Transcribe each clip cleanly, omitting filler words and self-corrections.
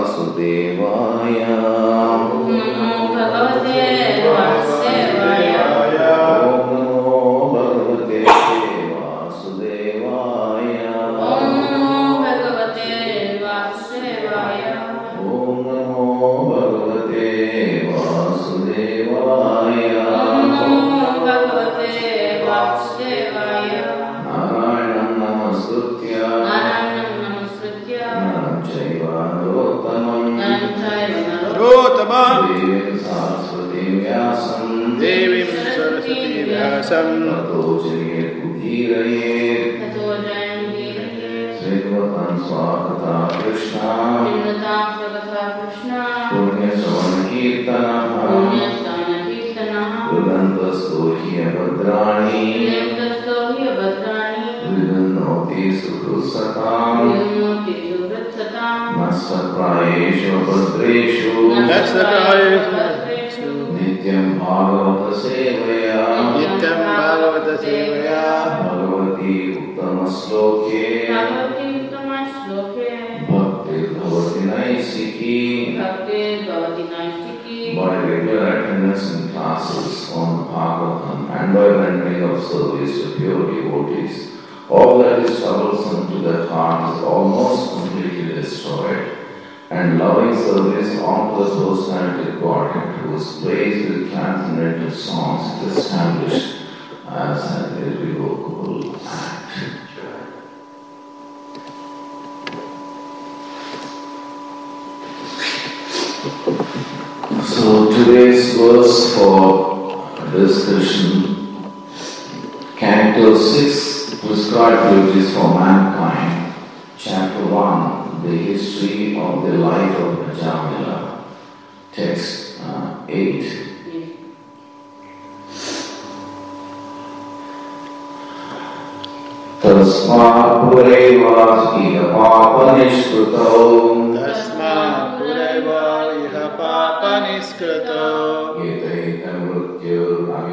Vasudevaya. Om Namo Bhagavate Vasudevaya. Om Namo Bhagavate Vasudevaya. Om Namo Bhagavate Vasudevaya. Om Namo Bhagavate Vasudevaya. Om Namo Bhagavate Vasudevaya. Narayanam Namastutya Naram Chaiva Narottamam Devim Saraswati Vyasam Devim Saraswati Vyasam Tato Jayet Udhirayet Sridvatam Swakata Krishna Punya Savan Kirtanaha Rudantasto Hiya Bhadrani Vidannoti Sukrusatam Nasaprayeshu Bhadreshu Nityam Bhagavata Sevaya Nityam Bhagavata Sevaya Bhagavati Uttama Sloke Bhakti Bhavati Naisiki. By regular attendance in classes on Bhagavatam and by rendering of service to pure devotees, all that is troublesome to the heart is almost completely destroyed, and loving service unto the personality of Godhead, whose praise with transcendental songs is established as an irrevocable act. So today's verse for discussion, Canto 6, Prescribed Duties for Mankind, Chapter 1, The History of the Life of Ajamila, Text 8. Tasmat Purevas Iha Papa Nishkruto Tasmat Pureva Iha Papa Niskruto Yetaita Mrityur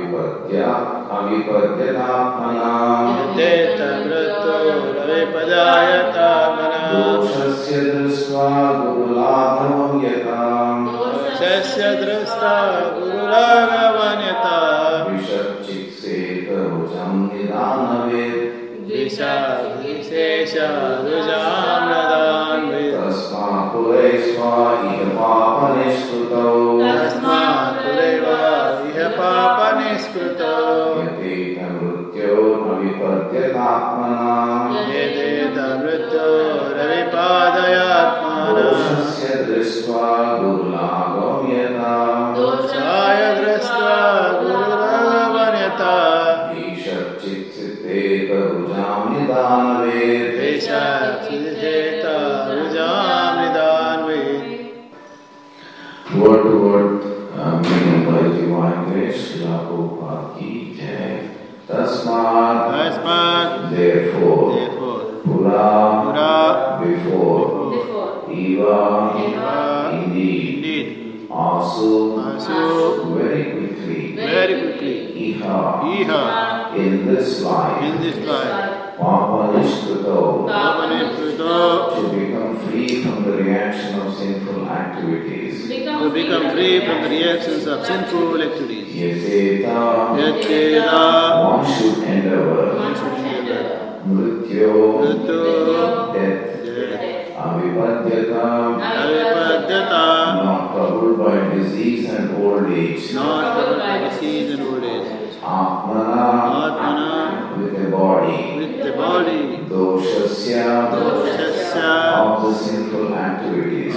Avipadyatmana Yeteta Mrityu Ravipadayata Mana Doshasya Drishva Gurulaghavam Yatam Doshasya Drishta Gurulaghavanyata Vishakchikseta Rujam Nidanavid Visha Visesha Rujamradanvid Tasma Purevasva Iha Papa Nishkruto Tasmat Pureva Iha Papa Niskruto Yetaita Mrityur Avipadyatmana Yedeta Mrityu Ravipadayatmana Doshasya Drishva Gurulaghavam Yatam Doshaya Drishta Gurulaghavanyata Vishakchikseta Rujam Nidanavid Visha Visesha Rujamradanvid Word to word meaning by divine grace, Srila Prabhupada ki jai. Tasmat, Tasmat therefore, Pura, before, Eva, indeed, Asu, very quickly, Iha, in this life, Papa Nishkruto, to become free from the reaction of sinful activities. to become free from the reactions of sinful activities. Yeteta, Yeteta, one should endeavor, Mrityo, death, Avipadyata, Avipadyata, not troubled by disease and old age, not covered by disease and old age. Atmana, with a body, Doshasya, of the sinful activities,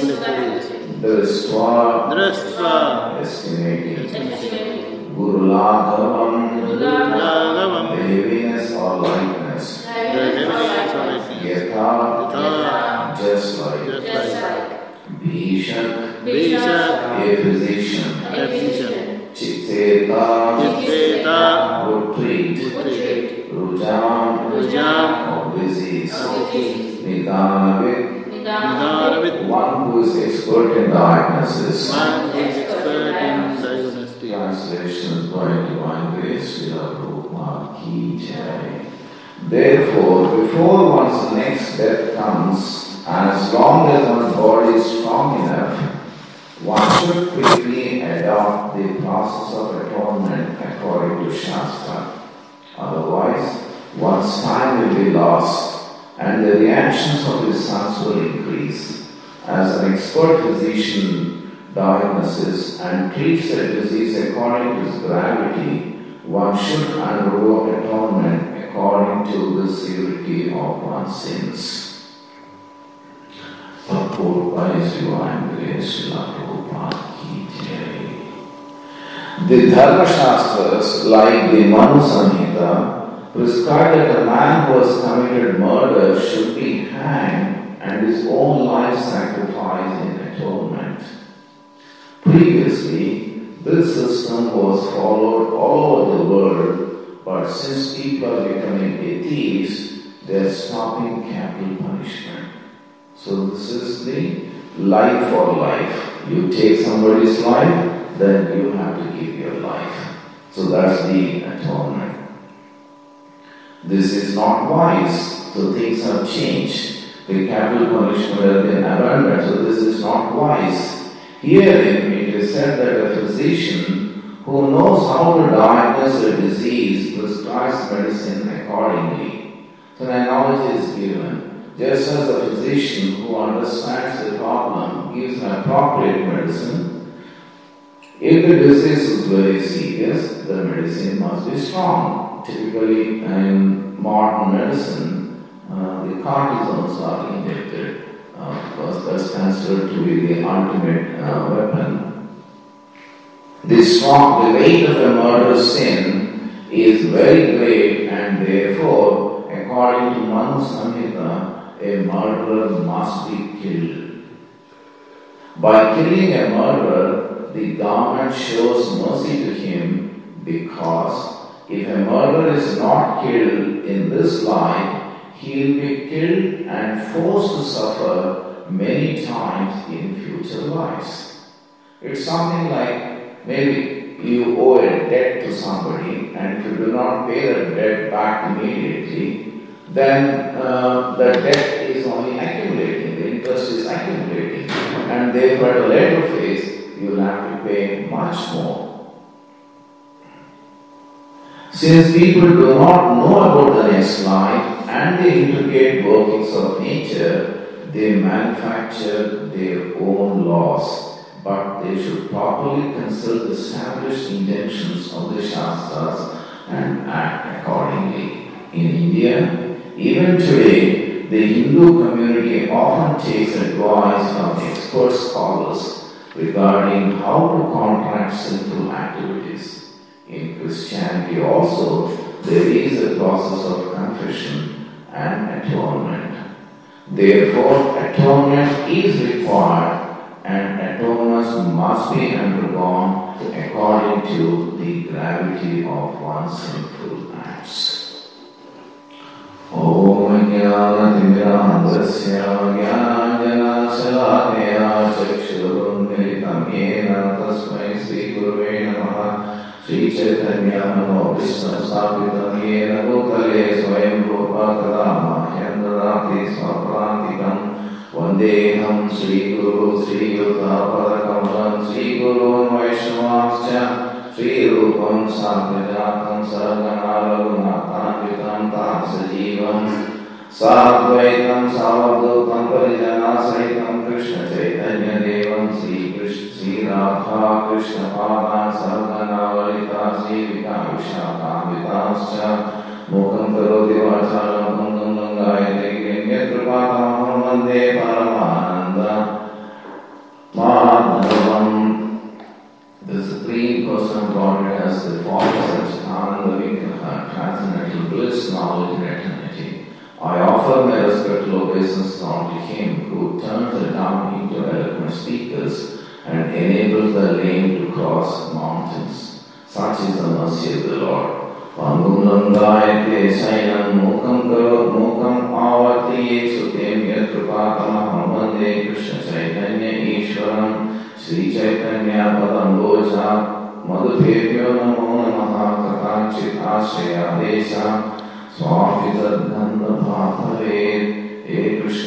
Dristva, estimating, Gurulaghavam, the heaviness or lightness, Yatha, just like, Bhishak, a physician, Chitteta, retreat, Rujam, of disease, Nidanavit, one who is expert in diagnosis. Translations by Divine Grace, Srila Prabhupada ki jai. Therefore, before one's next death comes, as long as one's body is strong enough, one should quickly adopt the process of atonement according to Shastra. Otherwise, one's time will be lost and the reactions of his sons will increase. As an expert physician diagnoses and treats a disease according to its gravity, one should undergo atonement according to the severity of one's sins. Purport by His Divine Grace, Srila Prabhupada Ki Jai. The Dharma Shastras, like the Manu Samhita, prescribe that a man who has committed murder should be hanged and his own life sacrificed in atonement. Previously, this system was followed all over the world, but since people are becoming atheists, they are stopping capital punishment. So this is the life for life. You take somebody's life, then you have to give your life. So that's the atonement. This is not wise, so things have changed. The capital punishment has been abandoned, so this is not wise. Herein it is said that a physician who knows how to diagnose a disease prescribes medicine accordingly. So an analogy is given. Just as a physician who understands the problem gives an appropriate medicine, if the disease is very serious, the medicine must be strong. Typically in modern medicine, the cortisons are injected because that's considered to be the ultimate weapon. The weight of a murderous sin is very great, and therefore, according to Manu Samhita, a murderer must be killed. By killing a murderer, the government shows mercy to him, because if a murderer is not killed in this life, he will be killed and forced to suffer many times in future lives. It's something like maybe you owe a debt to somebody, and if you do not pay the debt back immediately, then the debt is only accumulating, the interest is accumulating, and therefore at a later phase you will have to pay much more. Since people do not know about the next life and the intricate workings of nature, they manufacture their own laws, but they should properly consult the established intentions of the Shastras and act accordingly. In India, even today, the Hindu community often takes advice from expert scholars regarding how to counteract sinful activities. In Christianity also, there is a process of confession and atonement. Therefore, atonement is required, and atonement must be undergone according to the gravity of one's sinful acts. Om Jnana-Timirandasya Jnana-Jana-Shalakaya Chakshurunmilitam Yena Tasmai Sri Gurave Namaha Sri Chaitanya Manobhishna Sthapitam Yena Bhutale Swayam Rupa Kadama Yandadati Svaprantikam Vandeham Sri Guru Sri Yuddha Padakamalam Sri Guru Vaishnavascha Sri Rupam Sathyajatam Sargana Raghunatham Sajivam Sadvaitam Savadutam Parijana Sahitam Krishna Chaitanya Devam Sri Radha Krishna Padan Sargana Valita Sri Vika Vishakam Mukam Karoti Vachalam Kundam Gangayate Grimyatripatam Vande Paramananda Madhavam. The Supreme Personal Godhead has the form of such Ananda Vigraha, transcendental bliss, knowledge and eternity. I offer my respectful obeisance unto Him who turns the dumb into eloquent speakers and enables the lame to cross mountains. Such is the mercy of the Lord. Pangum Gayate Sainam Mukam Karot Mukam Avati Sutem Yatrupatama Vande Krishna Chaitanya Ishwaram Sri Chaitanya Padamboja Madhupebhyo Namo Namaha Kathachit Ashraya Desha Swami Tadganda Bhatave He Krishna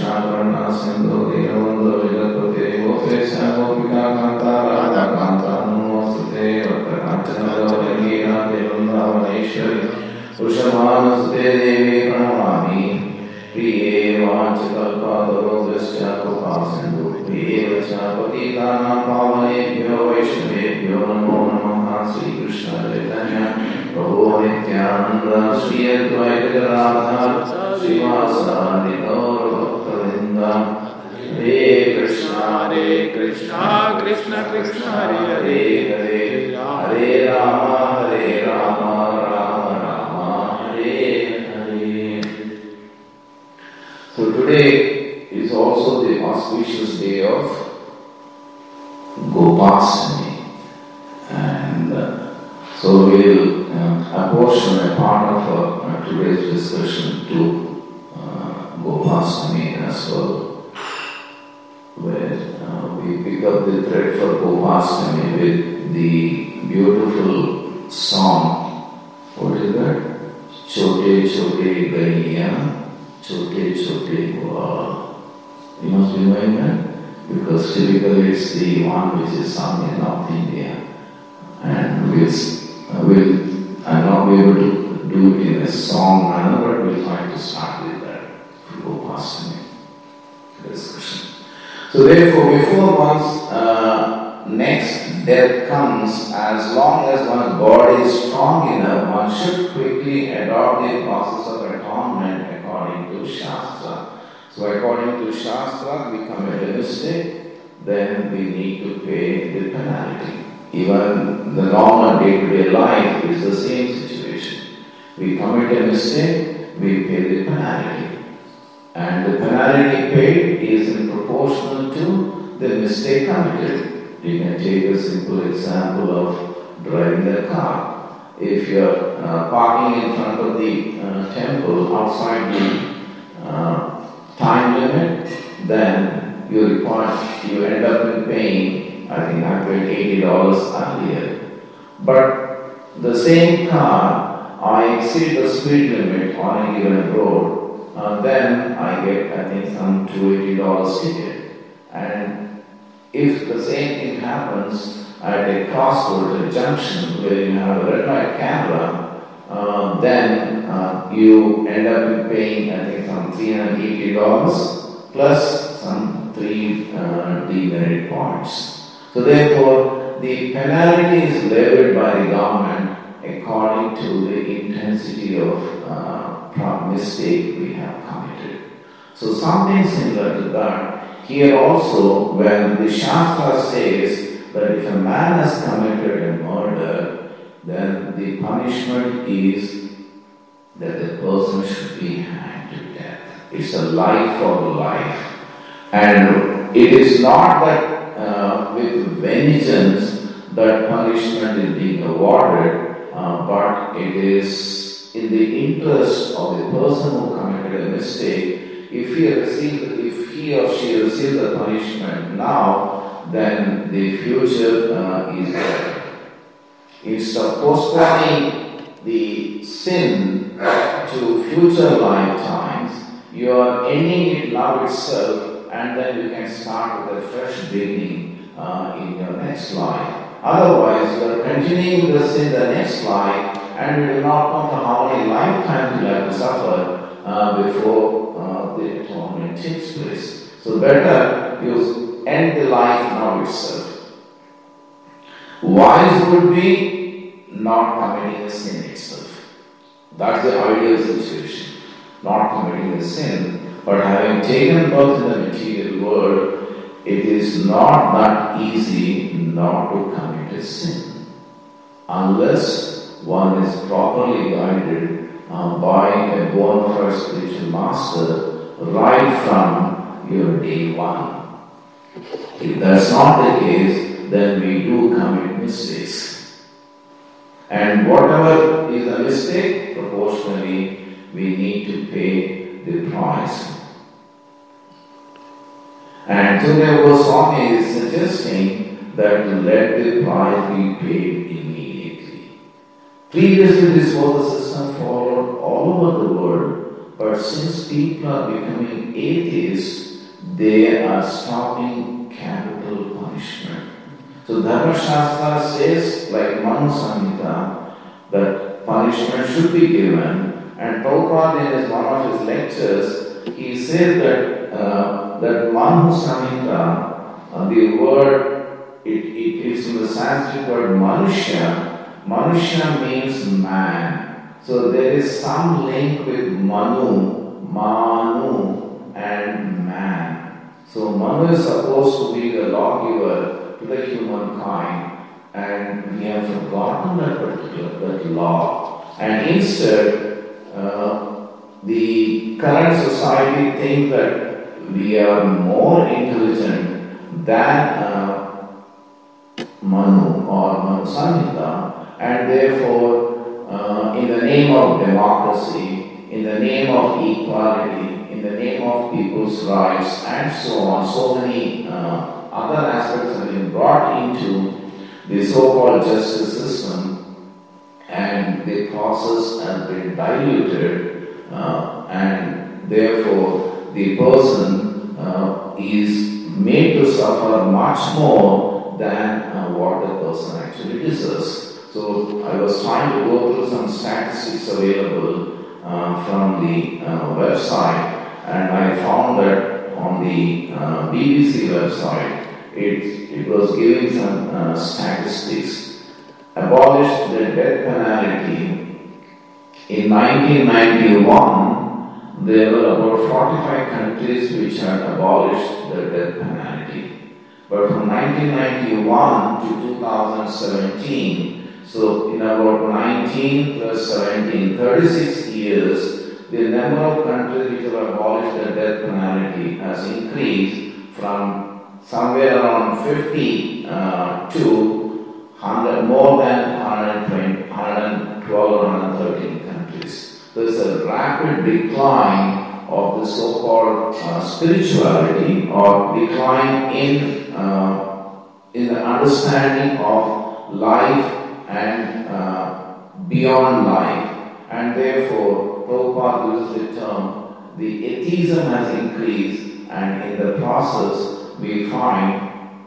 Karuna Sindhu Dinavandhu Vidapati Gope Samopika Kanta Radha Kanta Namaste Vattakachana Gauragina Devandavaneeshwari Ushamanasute Devi Pranamami Priye Vanchakalpadavasya Kopasindhu Priye Vachapatitana Pavanebhyo Vaishnavebhyo Namo Namaha Sri Krishna Chaitanya Prabhu Nityananda Sri Advaita Gadadhar Srivasadi Gaura Bhaktavinda Hare Krishna Krishna Krishna Hare Hare Hare Hare Hare Rama Rama Rama Hare Hare. So today is also the auspicious day of Gopastami, and so we will apportion a part of today's discussion to Gopastami as well, where we pick up the thread for Gopastami with the beautiful song. What is that? Chote Chote Gaiya, Chote Chote Goa. You must be knowing that, because typically it's the one which is sung in North India, and I'm not be able to do it in a song manner, but we'll try to start with that Gopastami discussion. So therefore, before one's next death comes, as long as one's body is strong enough, one should quickly adopt the process of atonement according to Shastra. So according to Shastra, we commit a mistake, then we need to pay the penalty. Even the normal day-to-day life is the same situation. We commit a mistake, we pay the penalty. And the penalty paid is in proportional to the mistake committed. You can take a simple example of driving a car. If you are parking in front of the temple outside the time limit, then you end up in paying, I think I paid $80 earlier. But the same car, I exceed the speed limit on a given road, then I get, I think, some $280 ticket. And if the same thing happens at a crossroad, a junction where you have a red light camera, then you end up paying, I think, some $380 plus some 3 demerit points. So therefore, the penalty is levied by the government according to the intensity of mistake we have committed. So something similar to that. Here also, when the Shastra says that if a man has committed a murder, then the punishment is that the person should be hanged to death. It's a life for life. And it is not that with vengeance that punishment is being awarded, but it is in the interest of the person who committed a mistake. If he or she receives the punishment now, then the future is better. Instead of postponing the sin to future lifetimes, you are ending it now itself, and then you can start with a fresh beginning in your next life. Otherwise, you are continuing the sin the next life, and you do not know how many lifetimes you have to suffer before the atonement takes place. So better you end the life now itself. Wise would be not committing a sin itself. That's the ideal situation. Not committing a sin, but having taken birth in the material world, it is not that easy not to commit a sin, unless one is properly guided by a bona fide spiritual master right from your day one. If that's not the case, then we do commit mistakes. And whatever is a mistake, proportionally, we need to pay the price. And Sukadeva Goswami is suggesting that let the price be paid immediately. Previously, this was a system followed all over the world, but since people are becoming atheists, they are stopping capital punishment. So Dharma Shastra says, like Manu Samhita, that punishment should be given, and Prabhupada in one of his lectures, he said that Manu Samhita, the word, it is in the Sanskrit word Manusha. Manusha means man. So there is some link with Manu and man. So Manu is supposed to be the lawgiver to the humankind, and we have forgotten that law. And instead, the current society thinks that we are more intelligent than Manu or Manu Samhita, and therefore, in the name of democracy, in the name of equality, in the name of people's rights, and so on, so many other aspects have been brought into the so-called justice system, and the process has been diluted, and therefore the person is made to suffer much more than what the person actually deserves. So I was trying to go through some statistics available from the website, and I found that on the BBC website, it was giving some statistics. Abolished the death penalty. In 1991, there were about 45 countries which had abolished the death penalty. But from 1991 to 2017, so in about 19 plus 17, 36 years, the number of countries which have abolished the death penalty has increased from somewhere around 50 to 100, more than 120, 112 or 113 countries. There is a rapid decline of the so-called spirituality, or decline in the understanding of life and beyond life, and therefore Prabhupada uses the term, the atheism has increased, and in the process we find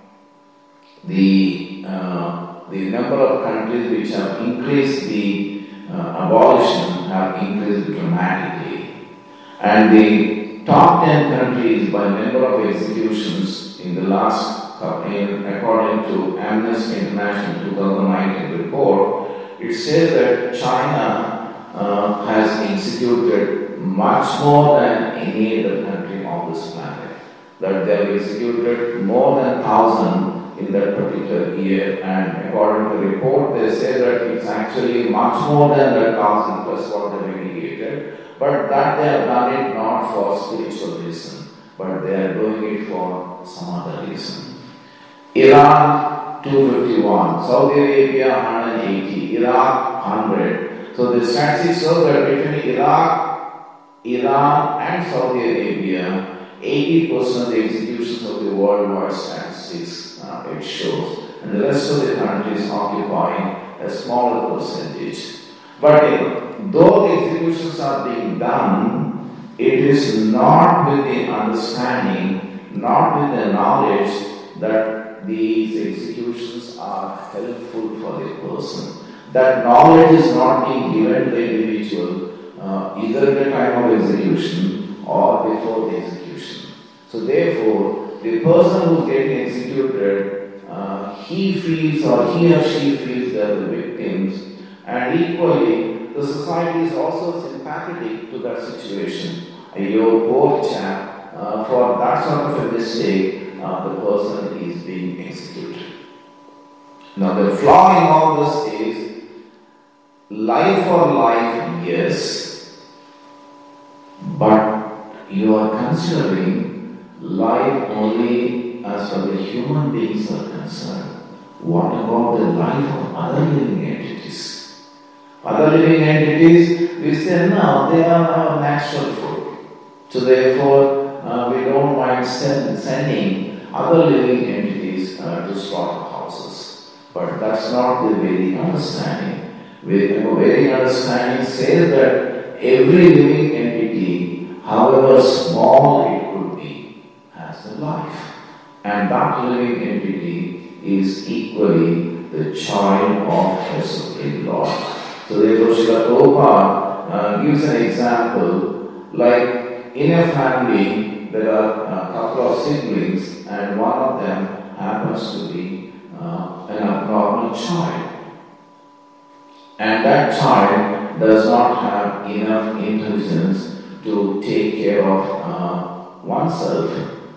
the number of countries which have increased the abolition have increased dramatically, and the top 10 countries by number of executions in the last, according to Amnesty International 2019 report, it says that China has executed much more than any other country on this planet. That they have executed more than 1,000 in that particular year, and according to the report, they say that it's actually much more than that 1,000 plus what they have indicated, but that they have done it not for spiritual reason, but they are doing it for some other reason. Iran 251, Saudi Arabia 180, Iraq 100. So the statistics show that between Iraq, Iran and Saudi Arabia, 80% of the executions of the worldwide statistics it shows, and the rest of the countries occupying a smaller percentage. But though the executions are being done, it is not with the understanding, not with the knowledge that these executions are helpful for the person. That knowledge is not being given to the individual either at the time of execution or before the execution. So therefore, the person who is getting executed, he feels or he or she feels they are the victims, and equally the society is also sympathetic to that situation. Your poor chap, for that sort of a mistake, the person is being executed. Now the flaw in all this is, life for life, yes, but you are considering life only as far as the human beings are concerned. What about the life of other living entities? Other living entities, we say no, they are our natural food. So therefore, we don't mind sending other living entities to slaughterhouses. But that's not the Vedic understanding. Vedic understanding says that every living entity, however small it could be, has the life. And that living entity is equally the child of the Supreme Lord. So therefore Srila Prabhupada gives an example, like in a family there are a couple of siblings and one of them happens to be an abnormal child. And that child does not have enough intelligence to take care of oneself.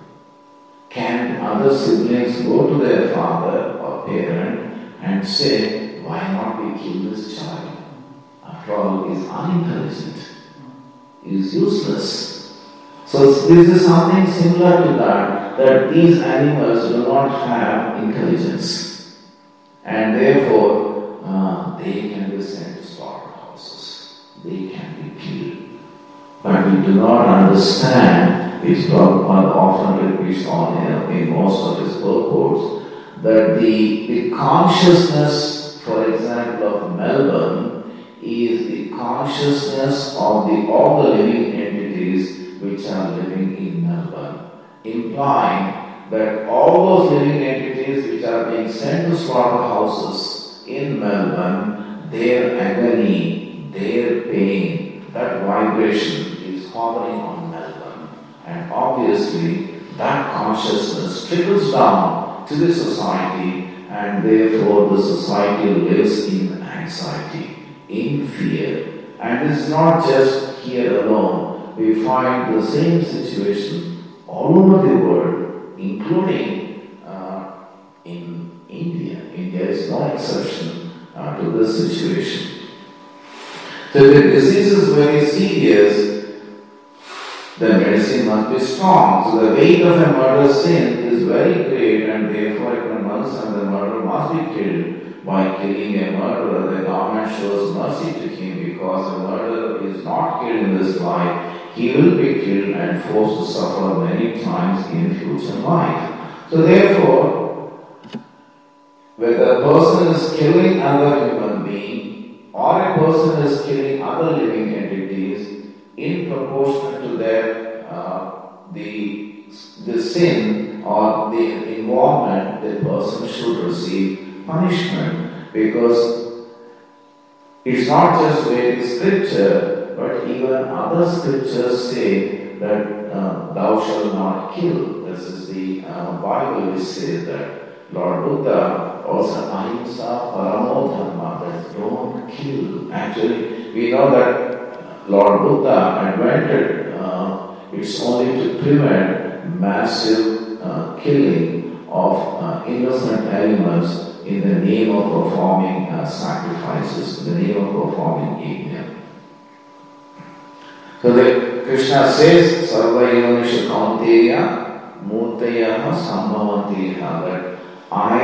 Can other siblings go to their father or parent and say, why not we kill this child? After all, he is unintelligent, he is useless. So this is something similar to that these animals do not have intelligence. And therefore, they can be sent to slaughterhouses. They can be killed. But we do not understand, which Prabhupada often repeats in most of his purports, that the consciousness, for example, of Melbourne is the consciousness of all the living entities which are living in Melbourne, implying that all those living entities which are being sent to slaughterhouses in Melbourne, their agony, their pain, that vibration is hovering on Melbourne. And obviously, that consciousness trickles down to the society, and therefore the society lives in anxiety, in fear. And it's not just here alone. We find the same situation all over the world, including in India. India is no exception to this situation. So if the disease is very serious, the medicine must be strong. So the weight of a murder sin is very great, and therefore a criminal and the murderer must be killed. By killing a murderer, the government shows mercy to him, because the murderer is not killed in this life. He will be killed and forced to suffer many times in future life. So therefore, whether a person is killing another human being or a person is killing other living entities, in proportion to their the sin or the involvement, the person should receive punishment, because it's not just read scripture, but even other scriptures say that thou shalt not kill. This is the Bible which says that. Lord Buddha also ahimsa paramo dharma, that don't kill. Actually, we know that Lord Buddha invented it's only to prevent massive killing of innocent animals in the name of performing sacrifices, in the name of performing yajna. So that Krishna says, Sarva Yonisha Kaunteya Murtayaha Sambhavantiha, that I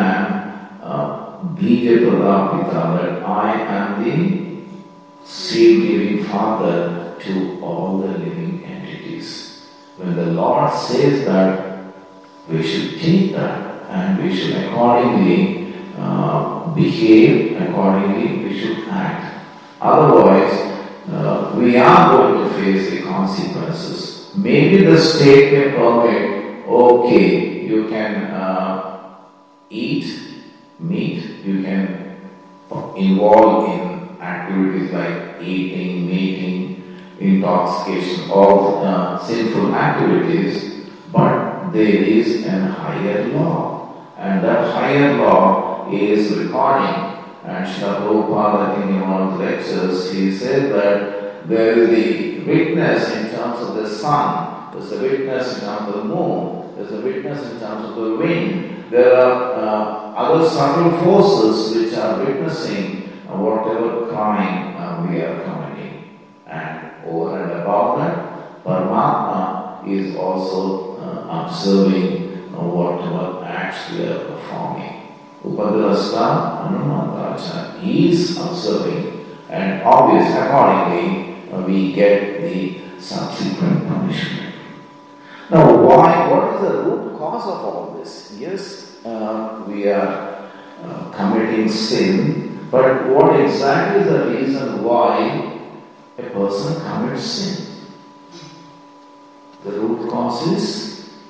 am Bija Pradapita, that I am the seed-giving Father to all the living entities. When the Lord says that, we should take that and we should accordingly behave, accordingly we should act. Otherwise, we are going to face the consequences. Maybe the state may permit, okay, you can eat meat, you can involve in activities like eating, mating, intoxication, all sinful activities, but there is a higher law, and that higher law is recording. And Srila Prabhupada, I think in one of the lectures, he said that there is the witness in terms of the sun, there's a witness in terms of the moon, there's a witness in terms of the wind. There are other subtle forces which are witnessing whatever crime we are committing. And over and above that, Paramatma is also observing whatever acts we are performing. Upadrasta Anumatacha, he is observing, and obviously, accordingly, we get the subsequent punishment. Now, what is the root cause of all this? Yes, we are committing sin, but what exactly is the reason why a person commits sin? The root cause is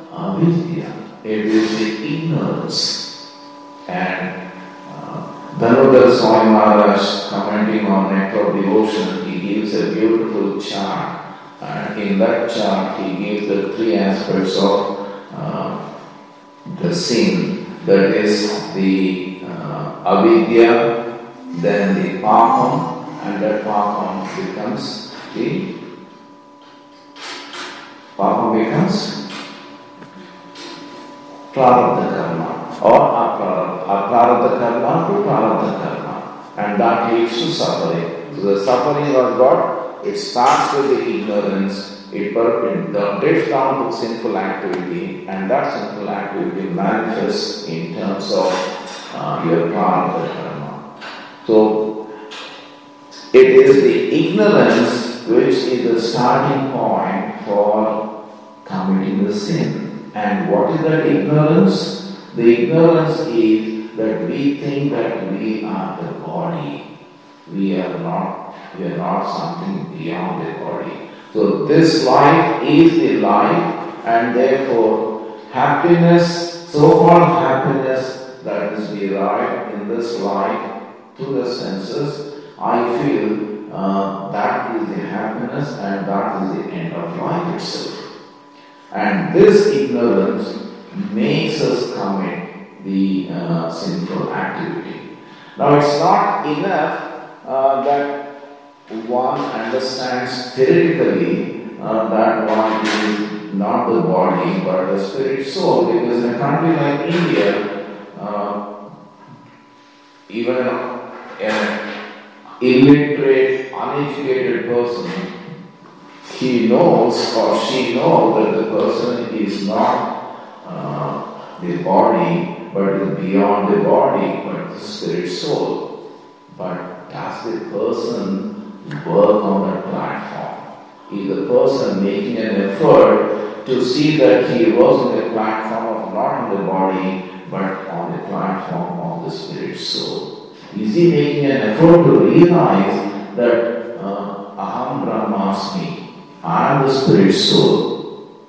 avidya. It is the ignorance. And Dhanodhar Swami Maharaj, commenting on Nectar of Devotion, he gives a beautiful chart. And in that chart, he gives the three aspects of the sin. That is the avidya, then the papam, and that papam becomes prarabdha karma or aprarabdha karma to prarabdha karma, and that leads to suffering. So the suffering of God, it starts with the ignorance, it drifts down to sinful activity, and that sinful activity manifests in terms of your prarabdha karma. So it is the ignorance which is the starting point for committing the sin. And what is that ignorance? The ignorance is that we think that we are the body. We are not something beyond the body. So this life is the life, and therefore happiness, so-called happiness that is derived in this life to the senses, I feel that is the happiness and that is the end of life itself. And this ignorance makes us commit the sinful activity. Now it's not enough that one understands theoretically that one is not the body but the spirit soul, because in a country like India, even an illiterate, uneducated person, he knows or she knows that the person is not the body but is beyond the body but the spirit soul. But does the person work on that platform? Is the person making an effort to see that he works on the platform of not on the body but on the platform of the spirit soul? Is he making an effort to realize that Aham Brahmasmi, I am the spirit soul?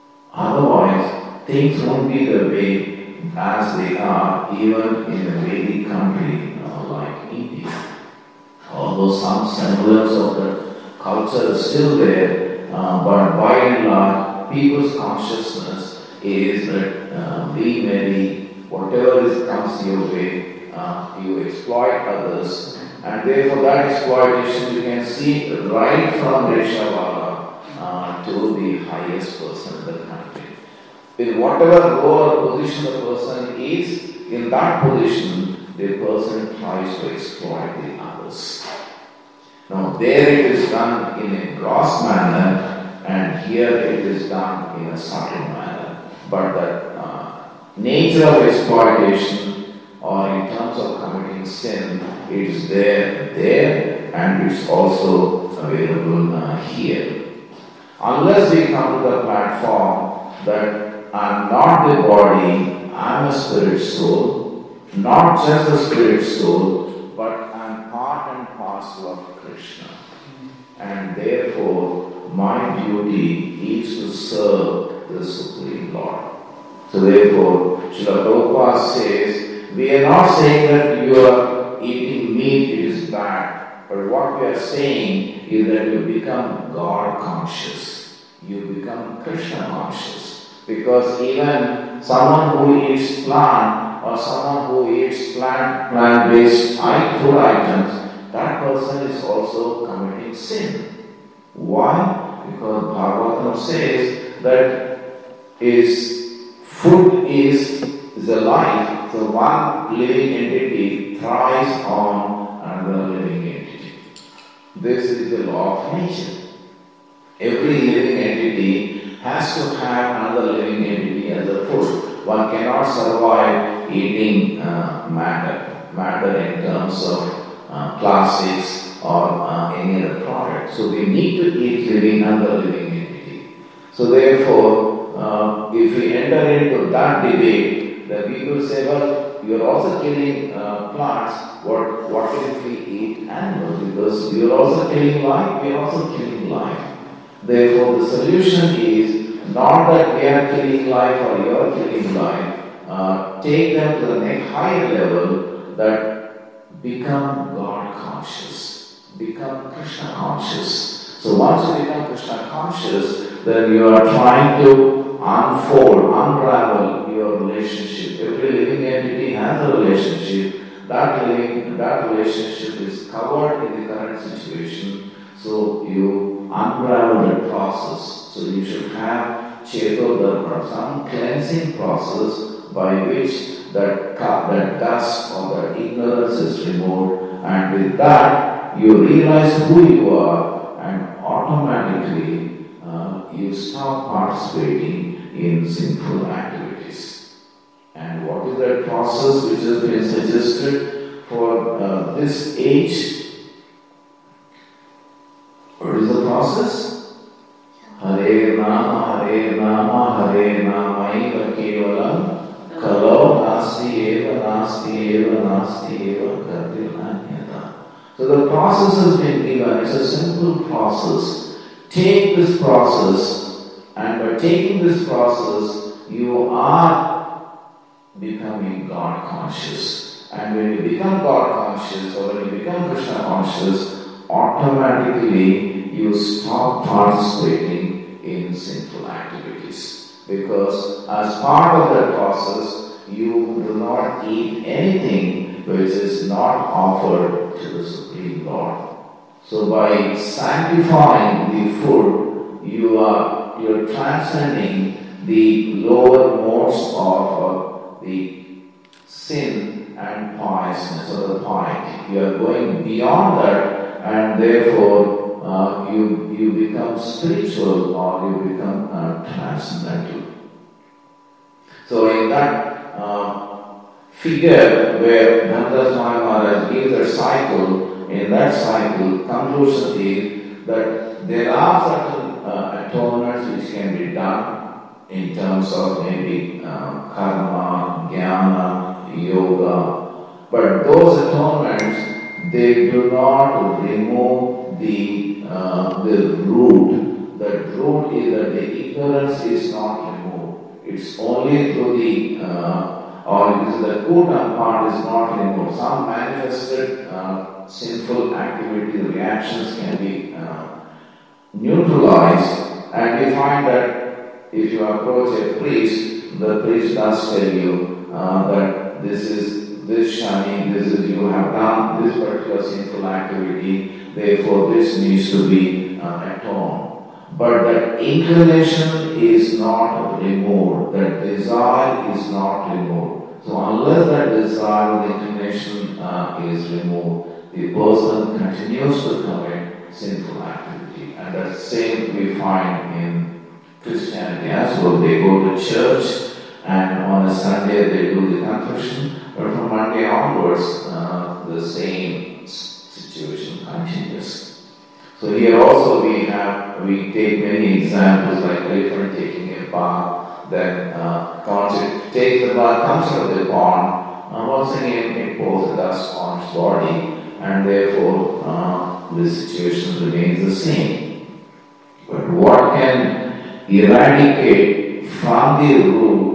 Otherwise, things won't be the way as they are even in a Vedic country like India. Although some semblance of the culture is still there, but by and large, people's consciousness is that be merry, whatever comes your way, you exploit others, and therefore that exploitation you can see right from Rishabala to the highest person in the country. In whatever role or position the person is, in that position, the person tries to exploit the others. Now there it is done in a gross manner, and here it is done in a subtle manner. But the nature of exploitation, or in terms of committing sin, it is there, and it's also available here. Unless we come to the platform that I'm not the body, I'm a spirit soul, not just a spirit soul, but I'm part and parcel of Krishna. And therefore, my duty is to serve the Supreme Lord. So therefore, Srila Prabhupada says, we are not saying that you are eating meat, it is bad. But what we are saying is that you become God conscious. You become Krishna conscious. Because even someone who eats plant or someone who eats plant-based food items, that person is also committing sin. Why? Because Bhagavatam says that food is a life. So one living entity thrives on another living entity. This is the law of nature. Every living entity has to have another living entity as a food. One cannot survive eating matter in terms of plastics or any other product. So we need to eat another living entity. So therefore, if we enter into that debate, the people say, well, you are also killing plants. What if we eat animals? Because we are also killing life, we are also killing life. Therefore, the solution is not that we are killing life or you are killing life. Take them to the next higher level, that become God conscious, become Krishna conscious. So once you become Krishna conscious, then you are trying to unfold, unravel your relationship. Every living entity has a relationship. That relationship is covered in the current situation. So you unravel the process. So you should have Cheto, some cleansing process by which that dust or that ignorance is removed, and with that you realize who you are, and automatically you stop participating in sinful activities. And what is that process which has been suggested for this age? What is the process? Hare Nama, Hare Nama, Hare Namaiva Kevalam Kalau Nasti Eva Kartilanyata. So the process has been given. It's a simple process. Take this process, and by taking this process, you are becoming God conscious. And when you become God conscious, or when you become Krishna conscious, automatically you stop participating in sinful activities. Because as part of that process, you do not eat anything which is not offered to the Supreme Lord. So by sanctifying the food, you are transcending the lower modes of the sin and piousness, or the piety. You are going beyond that, and therefore you become spiritual, or you become transcendental. So in that figure where Bhadra Swami Maharaj gives a cycle, in that cycle, conclusion is that there are certain atonements which can be done in terms of maybe karma, jnana, yoga, but those atonements, they do not remove the root. The root is that the ignorance is not removed. It's only through the the Kutam part is not removed. Some manifested sinful activity, reactions can be neutralized, and we find that if you approach a priest, the priest does tell you that this shani, you have done this particular sinful activity, therefore this needs to be atoned. But that inclination is not removed, that desire is not removed. So unless that desire, the inclination is removed, the person continues to commit sinful activity. And that same we find in Christianity as well. They go to church, and on a Sunday they do the confession, but from Monday onwards the same situation continues. So here also we take many examples, like elephant taking a bath, then takes the bath, comes out of the pond, once again it pours the dust on its body, and therefore the situation remains the same. But what can eradicate from the root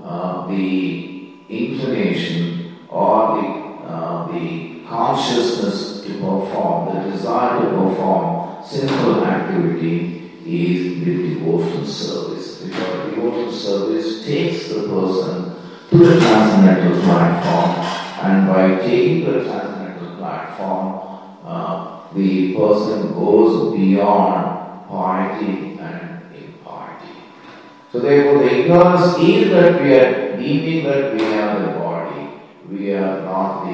the inclination or the consciousness to perform, the desire to perform sinful activity, is the devotional service. Because devotional service takes the person to the transcendental platform, and by taking the transcendental platform, the person goes beyond piety and impiety. So therefore the ignorance is that we are deeming that we are the body, we are not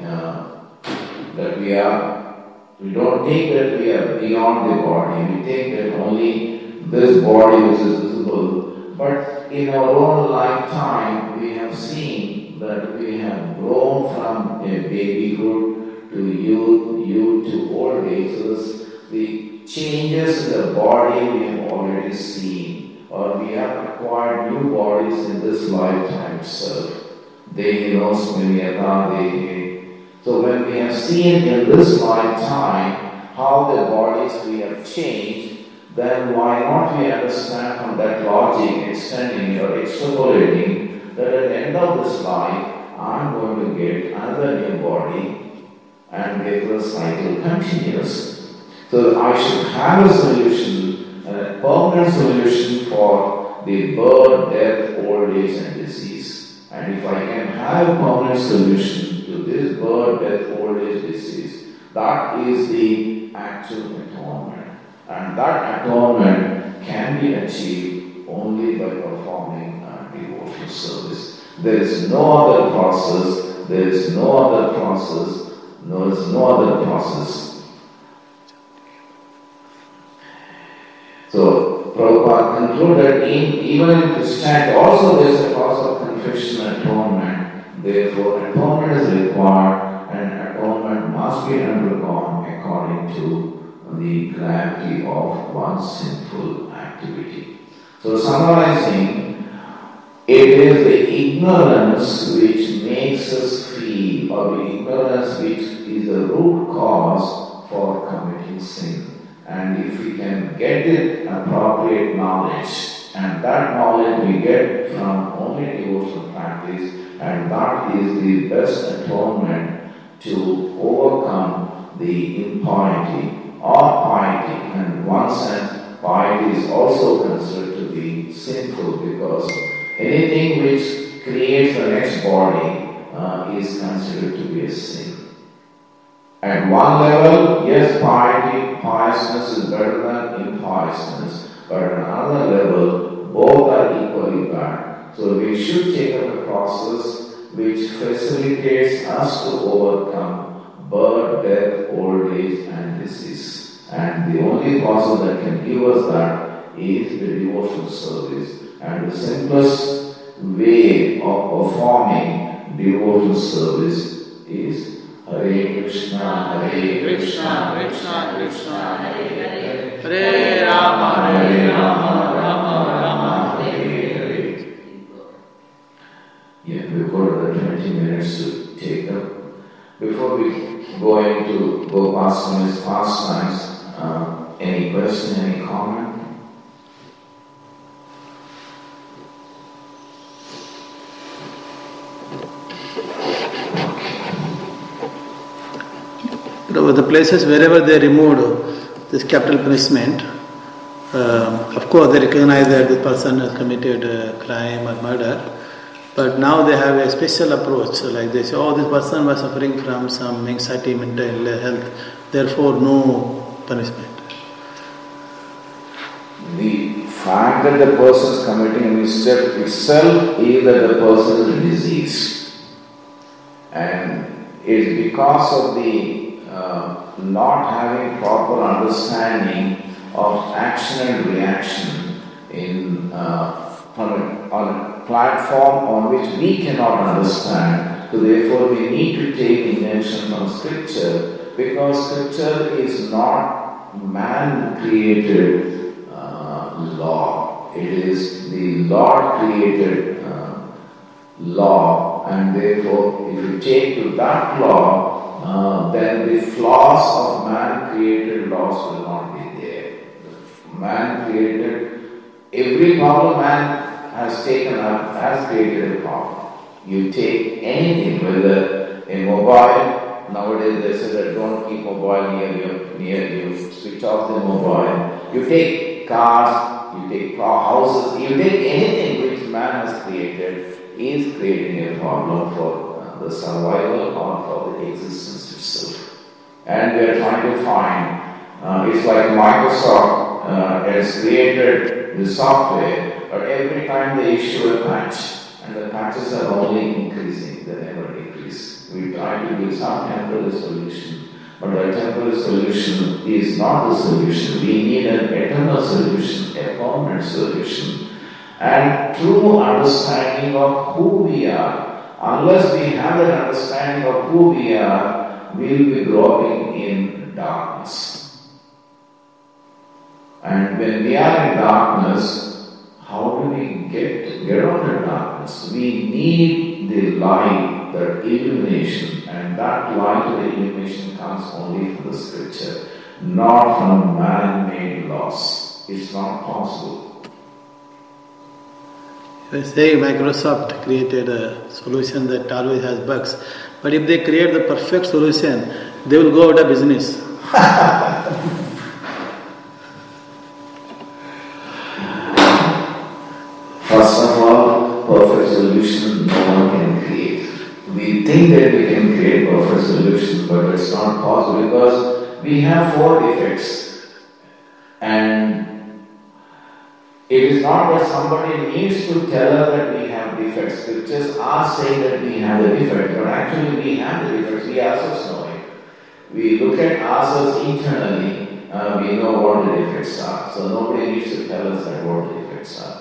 we don't think that we are beyond the body, we think that only this body which is visible. But in our own lifetime, we have seen that we have grown from a babyhood to youth to old age. So the changes in the body we have already seen, or we have acquired new bodies in this lifetime itself. So when we have seen in this lifetime how the bodies we have changed, then why not we understand from that logic, extending or extrapolating, that at the end of this life, I'm going to get another new body, and therefore the cycle continues. So I should have a solution, a permanent solution for the birth, death, old age and disease. And if I can have a permanent solution to this birth, death, old age, disease, that is the actual atonement. And that atonement can be achieved only by performing devotional service. There is no other process, there is no other process, there is no other process. So, Prabhupada concluded, even in Christianity also there is a process of confession and atonement. Therefore, atonement is required and atonement must be undergone according to the gravity of one's sinful activity. So, summarizing, it is the ignorance which makes us feel, or the ignorance which is the root cause for committing sin. And if we can get the appropriate knowledge, and that knowledge we get from only devotional practice, and that is the best atonement to overcome the impiety or piety. And in one sense, piety is also considered to be sinful, because anything which creates the next body is considered to be a sin. At one level, yes, piety, piousness is better than impiousness, but at another level, both are equally bad. So we should take up a process which facilitates us to overcome birth, death, old age and disease. And the only process that can give us that is the devotional service. And the simplest way of performing devotional service is Hare Krishna, Hare Krishna, Krishna Krishna, Hare Hare, Hare Rama, Rama Rama, Hare Hare. Yeah, we've got 20 minutes to take up. Before we go into Gopaswami's pastimes, any question, any comment? The places wherever they removed this capital punishment, of course they recognize that the person has committed a crime or murder, but now they have a special approach. So like they say, oh, this person was suffering from some anxiety, mental health, therefore no punishment. The fact that the person is committing a mistake itself is that the person is diseased. And it is because of the not having proper understanding of action and reaction on a platform on which we cannot understand. So therefore we need to take intention from scripture, because scripture is not man-created law. It is the Lord-created law, and therefore if you take to that law, then the flaws of man-created laws will not be there. Man-created, every problem man has taken up has created a problem. You take anything, whether a mobile, nowadays they say that don't keep mobile near you, switch off the mobile. You take cars, you take houses, you take anything which man has created is creating a problem for the survival or for the existence itself. And we are trying to find, it's like Microsoft has created the software, but every time they issue a patch, and the patches are only increasing, they never decrease. We try to give some temporary solution, but the temporary solution is not the solution. We need an eternal solution, a permanent solution. And true understanding of who we are. Unless we have that understanding of who we are, we will be growing in darkness. And when we are in darkness, how do we get out of darkness? We need the light, that illumination, and that light of the illumination comes only from the scripture, not from man-made laws. It's not possible. They say Microsoft created a solution that always has bugs, but if they create the perfect solution, they will go out of business. First of all, perfect solution no one can create. We think that we can create perfect solution, but it's not possible because we have 4 defects. And it is not that somebody needs to tell us that we have defects. Scriptures are saying that we have the defects, but actually we have the defects. We ourselves know it. We look at ourselves internally, we know what the defects are. So nobody needs to tell us that what the defects are.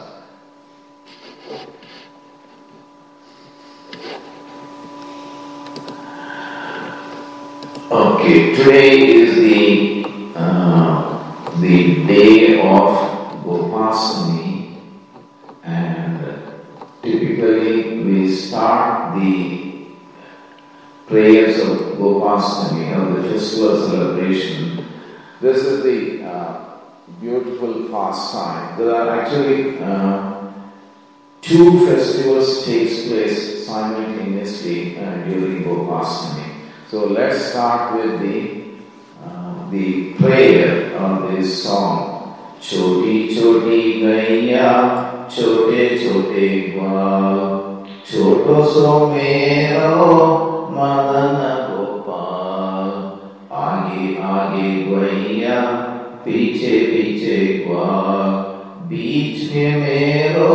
Okay, today is the day of Gopastami, and typically we start the prayers of Gopastami, of the festival celebration. This is the beautiful pastime. There are actually 2 festivals takes place simultaneously during Gopastami. So let's start with the prayer of this song. Choti choti gaiya, chote chote gwal, choto so mero madana gopal. Aage aage gaiya, piche piche gwal, beech mein mero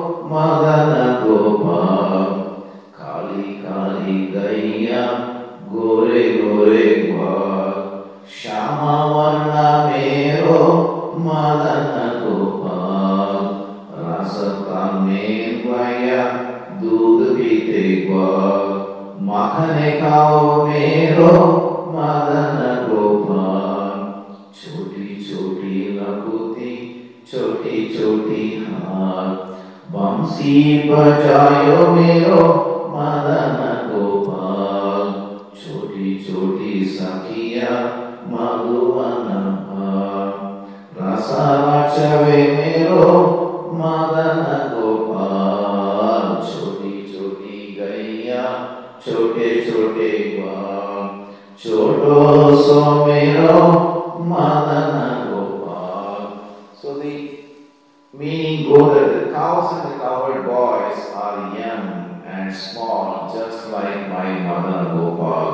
madana gopal. Kali kali gaiya, gore gore gwal, shama varna mero madana gopal. Rasata mein gaya, doodh pite gwal, makhane khao mero madana gopal. Choti choti lakuti, choti choti haat, bansi bajayo mero madana gopal. Choti choti sakhiya madhuvana bhav, rasa rachave mero madana gopal. Choti choti gaiya, chote chote gwal, choto so mero madana gopal. So the meaning goes that the cows and the cowherd boys are young and small, just like my Madana Gopal.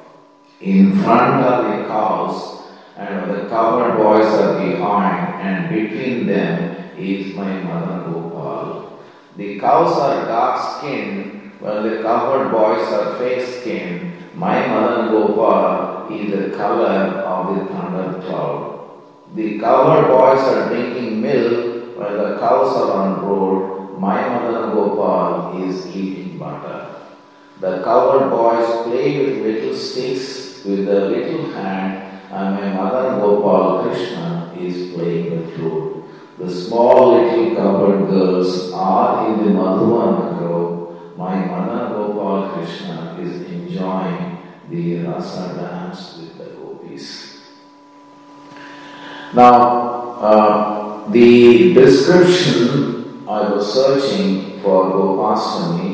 In front are the cows, and the cowherd boys are behind, and between them is my Madana Gopal. The cows are dark skinned, while the cowherd boys are fair skinned. My Madana Gopal is the color of the thunder cloud. The cowherd boys are drinking milk, while the cows are on road. My Madana Gopal is eating butter. The cowherd boys play with little sticks with a little hand, and my Madana Gopal Krishna is playing the flute. The small little cowherd girls are in the Madhuvana grove. My Madana Gopal Krishna is enjoying the rasa dance with the gopis. Now, the description I was searching for Gopastami,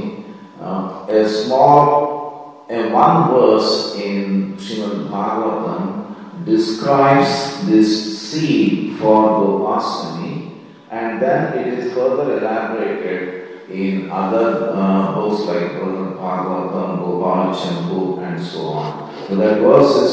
one verse in Srimad Bhagavatam describes this seed for Gopastami, and then it is further elaborated in other books like Bhagavatam, Gopal Champu, and so on. So that verse is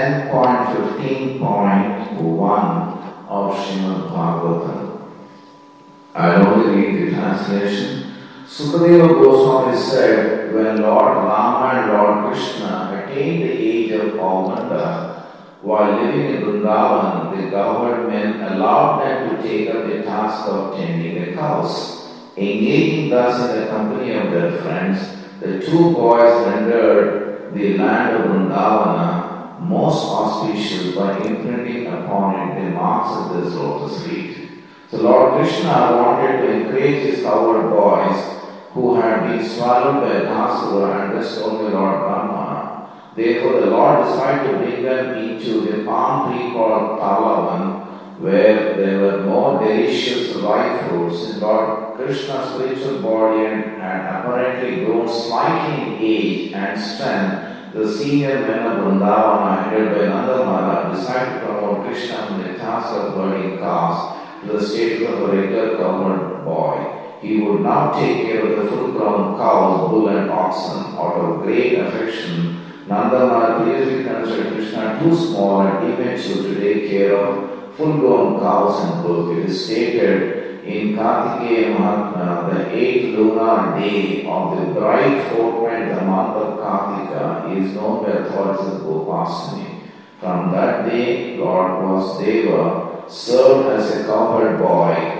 10.15.1 of Srimad Bhagavatam. I'll only read the translation. Sukadeva Goswami said, when Lord Rama and Lord Krishna attained the age of Aumanda, while living in Vrindavan, the cowherd men allowed them to take up the task of tending the cows. Engaging thus in the company of their friends, the 2 boys rendered the land of Vrindavana most auspicious by imprinting upon it the marks of the lotus feet. So Lord Krishna wanted to encourage his cowherd boys who had been swallowed by Dhasura and restored by Lord Brahma. Therefore the Lord decided to bring them into the palm tree called Talavan, where there were no delicious ripe fruits. In Lord Krishna's spiritual body had apparently grown slightly in age and strength, the senior men of Vrindavana, headed by Nanda Maharaj, decided to promote Krishna from the task of herding cows to the status of a regular government boy. He would now take care of the full-grown cows, bull and oxen. Out of great affection, Nanda Maharaj previously considered Krishna too small and immature to take care of full-grown cows and bulls. It is stated in Kartikeya Mahatmya, the 8th lunar day of the bright fortnight, the month of Kartika, is known by authorities as Gopastami. From that day, Lord Vasudeva served as a cowherd boy.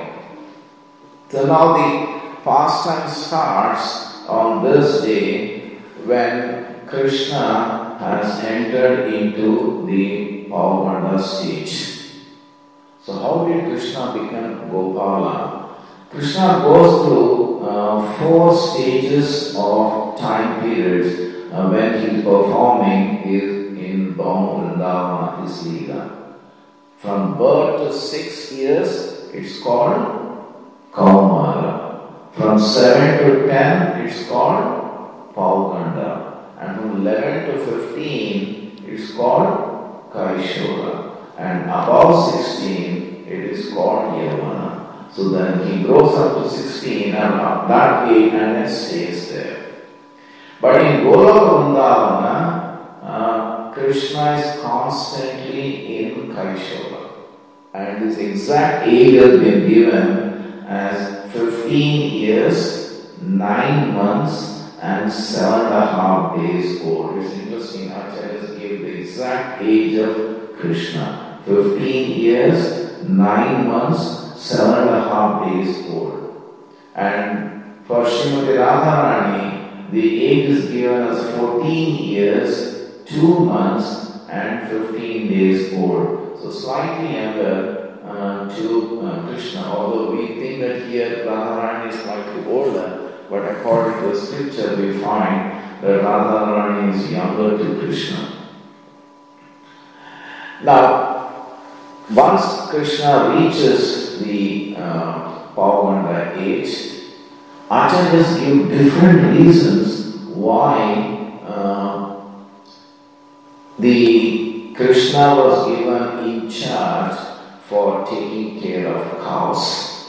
So now the pastime starts on this day when Krishna has entered into the Pauganda stage. So how did Krishna become Gopala? Krishna goes through 4 stages of time periods when he is performing in Vrindavan, his Leela. From birth to 6 years, it's called Kaumara. From 7 to 10, it's called Pauganda. And from 11 to 15, it's called Kaishora. And above 16, it is called Yavana. So then he grows up to 16 and up that age and then stays there. But in Goloka Vrindavana, Krishna is constantly in Kaishora. And his exact age has been given as 15 years, 9 months and 7.5 days old. It's interesting, Acharyas gave the exact age of Krishna. 15 years, 9 months, 7.5 days old. And for Srimati Radharani, the age is given as 14 years, 2 months and 15 days old. So slightly younger to Krishna, although we think that here Radharani is slightly older, but according to the scripture we find that Radharani is younger to Krishna. Now, once Krishna reaches the Pauganda age, Acharyas give different reasons why the Krishna was given in charge for taking care of cows.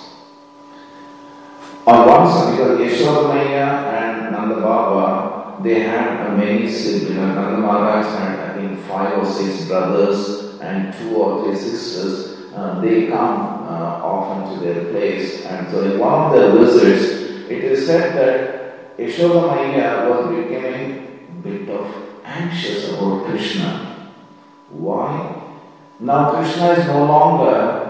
On one side, because Yashoda Maiya and Nanda Baba, they had many siblings. Nanda Maharaj had, I think, 5 or 6 brothers and 2 or 3 sisters. They come often to their place. And so in one of their visits, it is said that Yashoda Maiya was becoming a bit of anxious about Krishna. Why? Now Krishna is no longer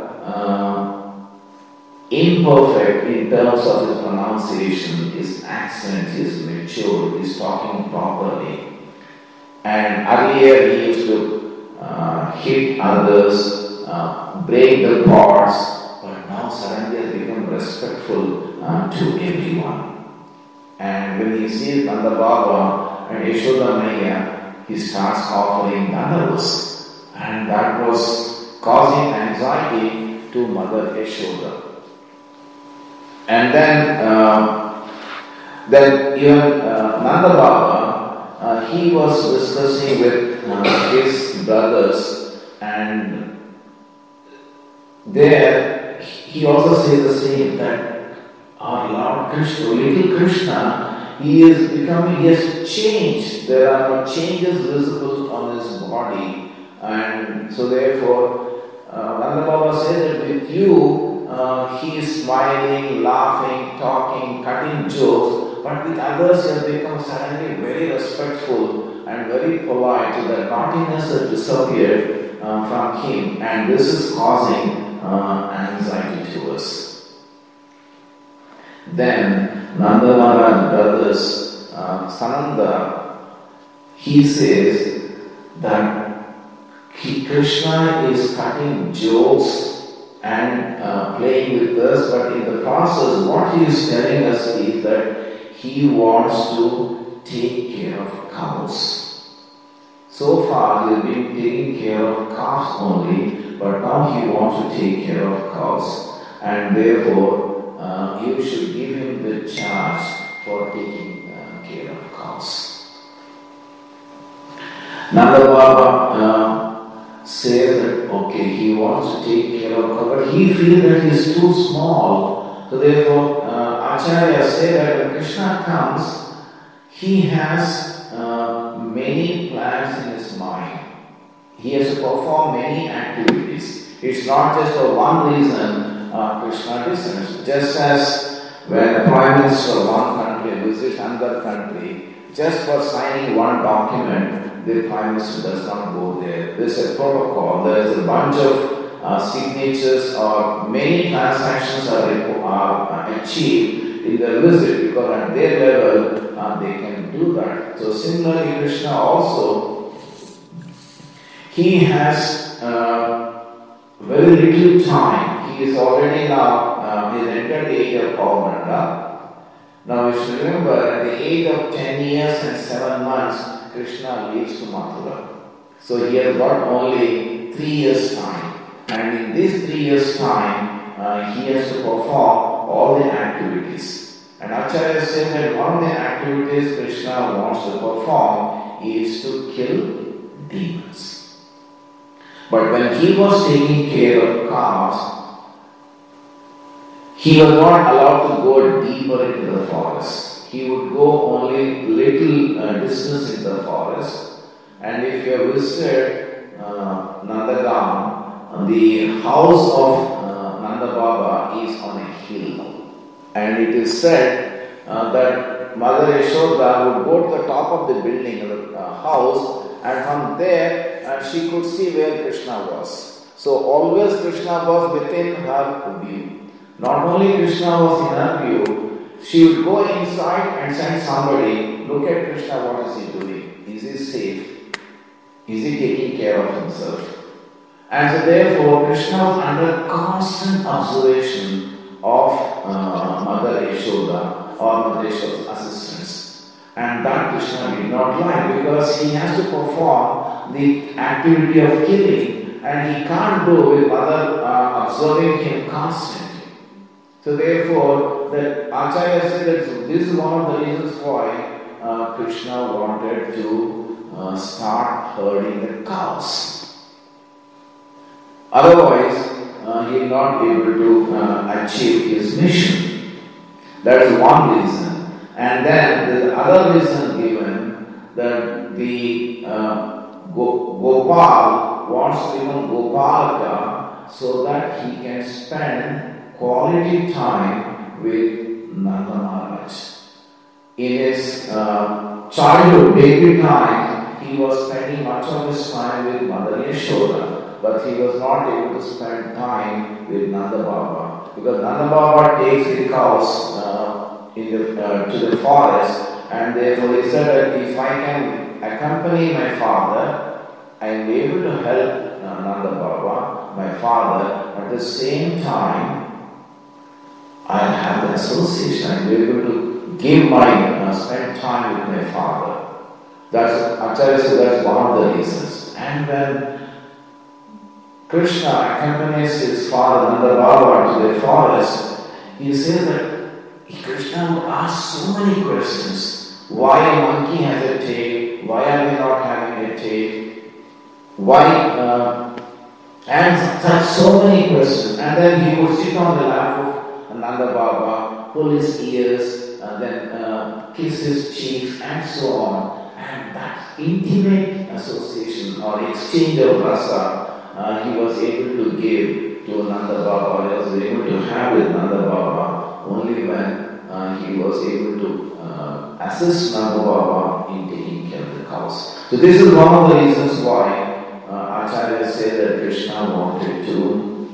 imperfect in terms of his pronunciation, his accent is mature, he's talking properly. And earlier he used to hit others, break the pots, but now suddenly has become respectful to everyone. And when he sees Nanda Baba and Yashoda Maiya, he starts offering dandavats. And that was causing anxiety to Mother Yashoda. And then even Nanda Baba, he was discussing with his brothers, and there he also says the same, that our Lord Krishna, little Krishna, he has changed. There are no changes visible on his body. And so therefore, Nanda Baba says that with you, he is smiling, laughing, talking, cutting jokes, but with others he has become suddenly very respectful and very polite, so that naughtiness has disappeared from him, and this is causing anxiety to us. Then Nanda Maharaj brothers, Sananda, he says that Krishna is cutting jokes and playing with us, but in the process, what he is telling us is that he wants to take care of cows. So far, he has been taking care of calves only, but now he wants to take care of cows, and therefore you should give him the charge for taking care of cows. Nanda Baba says that okay, he wants to take care of cows, but he feels that he is too small. So therefore, Acharya said that when Krishna comes, he has many plans in his mind. He has to perform many activities. It's not just for one reason Krishna descends. Just as when the Prime Minister of one country visits another country, just for signing one document, the Prime Minister does not go there. There's a protocol, there's a bunch of signatures or many transactions are achieved in their visit because at their level they can do that. So similarly, Krishna also, he has very little time. He is already now, he has entered the age of Kaumanda. Now you should remember, at the age of 10 years and 7 months, Krishna leaves to Mathura. So he has got only 3 years time. And in these 3 years time, he has to perform all the activities. And Acharya says that one of the activities Krishna wants to perform is to kill demons. But when he was taking care of cows, he was not allowed to go deeper into the forest. He would go only little distance in the forest. And if you have visited Nandagam, the house of Nanda Baba is on a hill. And it is said that Mother Yashoda would go to the top of the building of the house, and from there she could see where Krishna was. So always Krishna was within her view. Not only Krishna was in her view, she would go inside and send somebody, look at Krishna, what is he doing? Is he safe? Is he taking care of himself? And so therefore Krishna was under constant observation of Mother Yashoda or Mother Yashoda's assistants. And that Krishna did not like because he has to perform the activity of killing and he can't do with Mother observing him constantly. So therefore, the Acharya said that this is one of the reasons why Krishna wanted to start herding the cows. Otherwise, he will not be able to achieve his mission. That is one reason. And then the other reason given that the Gopal wants to become Gopalaka so that he can spend quality time with Nanda Maharaj. In his childhood, baby time, he was spending much of his time with Mother Yashoda, but he was not able to spend time with Nanda Baba because Nanda Baba takes the cows to the forest, and therefore he said that if I can accompany my father, I will be able to help Nanda Baba, my father, at the same time I have the association, I will be able to give my, spend time with my father. That's, Acharya said that's one of the reasons. And when Krishna accompanies his father, Nanda Baba, to the forest, he says that Krishna would ask so many questions. Why a monkey has a tail? Why are we not having a tail? Why? And such so many questions. And then he would sit on the lap of Nanda Baba, pull his ears, and then kiss his cheeks, and so on. And that intimate association or exchange of rasa, he was able to give to Nanda Baba. He was able to have with Nanda Baba only when he was able to assist Nanda Baba in taking care of the cows. So this is one of the reasons why Acharya said that Krishna wanted to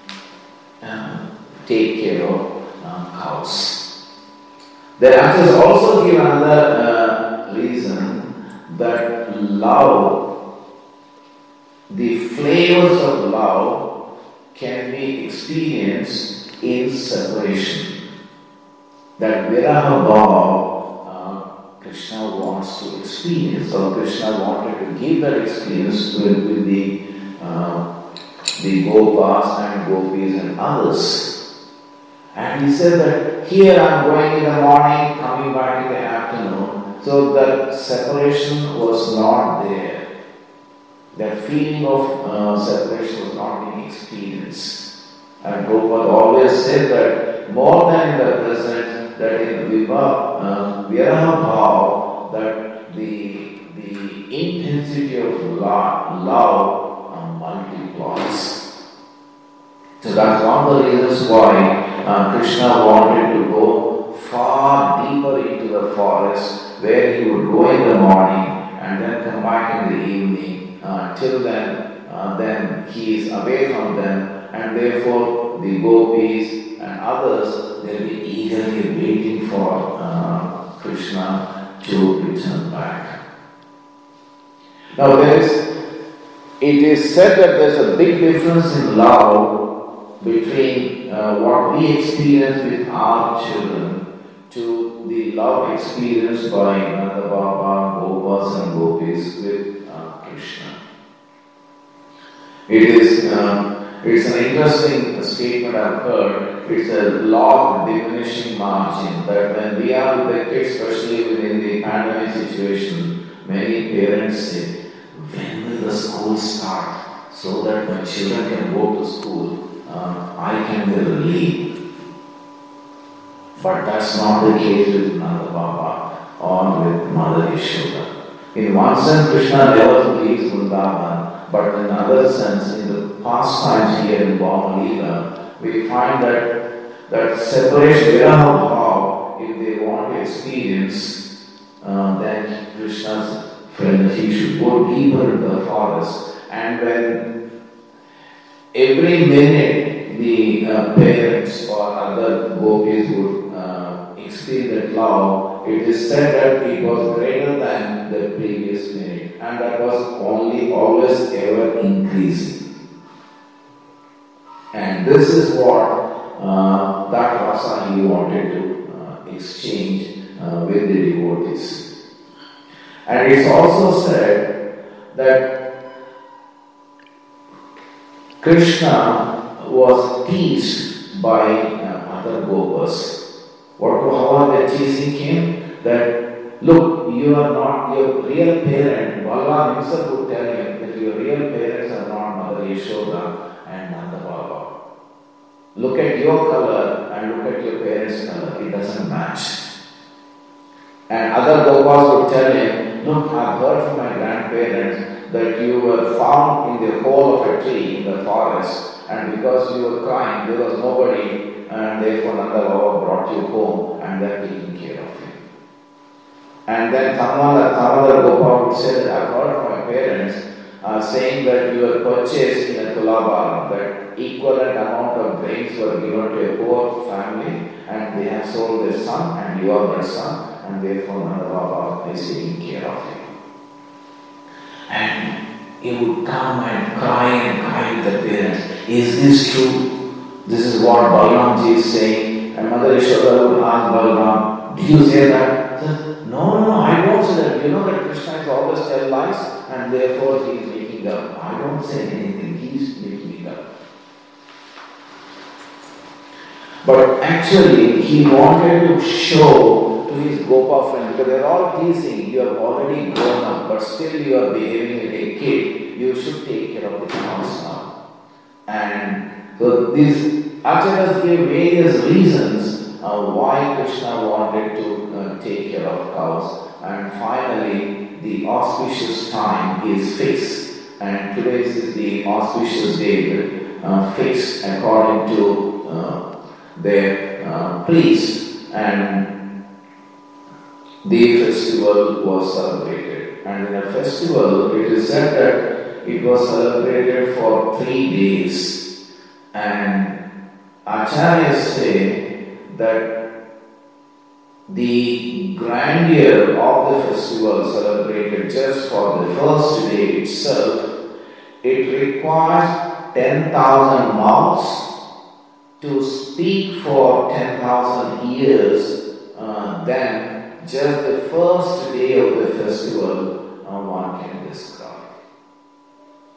take care of cows. The Acharyas also give another reason that love, the flavors of love can be experienced in separation. That Viraha Bhava Krishna wants to experience, or Krishna wanted to give that experience with the the Gopas and Gopis and others. And he said that here I am going in the morning, coming back in the afternoon. So that separation was not there. That feeling of separation was not being experienced. And Prabhupada always said that more than in the present, that in Viraha Bhav, that the intensity of love multiplies. So that's one of the reasons why Krishna wanted to go far deeper into the forest, where he would go in the morning and then come back in the evening. Till then he is away from them, and therefore the gopis and others, they will be eagerly waiting for Krishna to return back. Now it is said that there is a big difference in love between what we experience with our children to the love experienced by Nanda Baba, Gopas and Gopis with Krishna. It's an interesting statement I've heard. It's a law of diminishing margin, that when we are with the kids, especially within the pandemic situation, many parents say, when will the school start so that my children can go to school, I can be relieved. But that's not the case with Nanda Baba or with Mother Yashoda. In one sense, Krishna never leaves Vrindavan, but in another sense, in the past times here in Bhava Leela, we find that separation, Viraha Bhav, if they want to experience, then Krishna's friend, he should go deeper into the forest. And when every minute the parents or other gopis would experience that love, it is said that it was greater than the previous minute, and that was always ever increasing. And this is what that rasa he wanted to exchange with the devotees. And it's also said that Krishna was teased by other gopas. How the teasing came? That look, you are not your real parent. Balaram himself would tell him that your real parents are not Mother Yashoda and Nanda Baba. Look at your color and look at your parents' color. It doesn't match. And other gopas would tell him, look, I've heard from my grandparents that you were found in the hole of a tree in the forest, and because you were crying, there was nobody, and therefore Nanda Baba brought you home and they're taking care of you. And then some other Gopa would say that I've heard from my parents saying that you were purchased in a Tulabharam, that equivalent amount of grains were given to a poor family, and they have sold their son, and you are their son, and therefore Nanda Baba is taking care of you. And he would come and cry with the parents. Is this true? This is what Balaramji is saying. And Mother Yashoda would ask Balaram, do you say that? He said, no, I don't say that. You know that Krishna is always tell lies, and therefore he is making up. I don't say anything. He is making it up. But actually, he wanted to show to his Gopa friend, because they are all teasing, you have already grown up, but still you are behaving like a kid. You should take care of the cows now. And so these acharyas gave various reasons why Krishna wanted to take care of cows. And finally, the auspicious time is fixed. And today is the auspicious day fixed according to their priest. And the festival was celebrated. And in a festival, it is said that it was celebrated for 3 days. And acharyas say that the grandeur of the festival celebrated just for the first day itself, it requires 10,000 mouths to speak for 10,000 years. Then just the first day of the festival one can describe.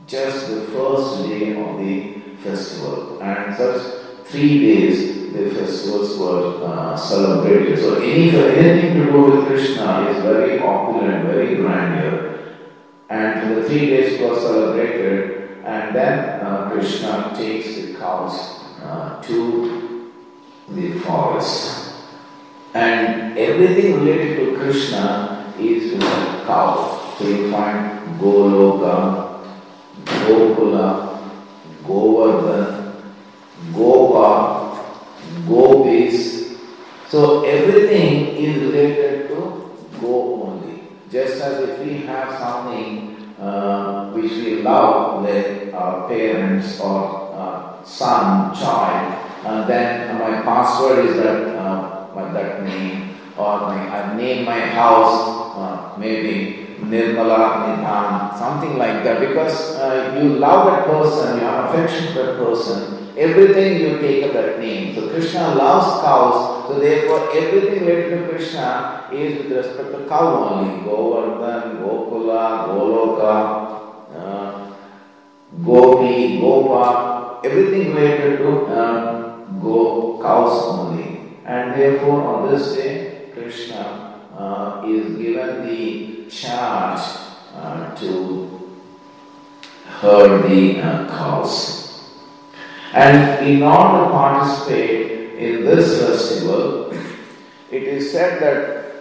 just the first day of the festival. And such 3 days the festivals were celebrated. So anything to do with Krishna is very opulent, very grandeur. And for the 3 days it was celebrated, and then Krishna takes the cows to the forest. And everything related to Krishna is with a cow. So you find Goloka, Gokula, Govardhan, Gopa, Gopis. So everything is related to Go only. Just as if we have something which we love, like our parents or son, child, then my password is that name, or I name my house maybe Nirmala, Nidhan, something like that, because you love that person, you have affection for that person, everything you take of that name. So Krishna loves cows, so therefore everything related to Krishna is with respect to cow only. Govardhan, Gokula, Goloka, Gopi, Gopa, everything related to cows only. And therefore on this day, Krishna is given the charge to herd the cows. And in order to participate in this festival, it is said that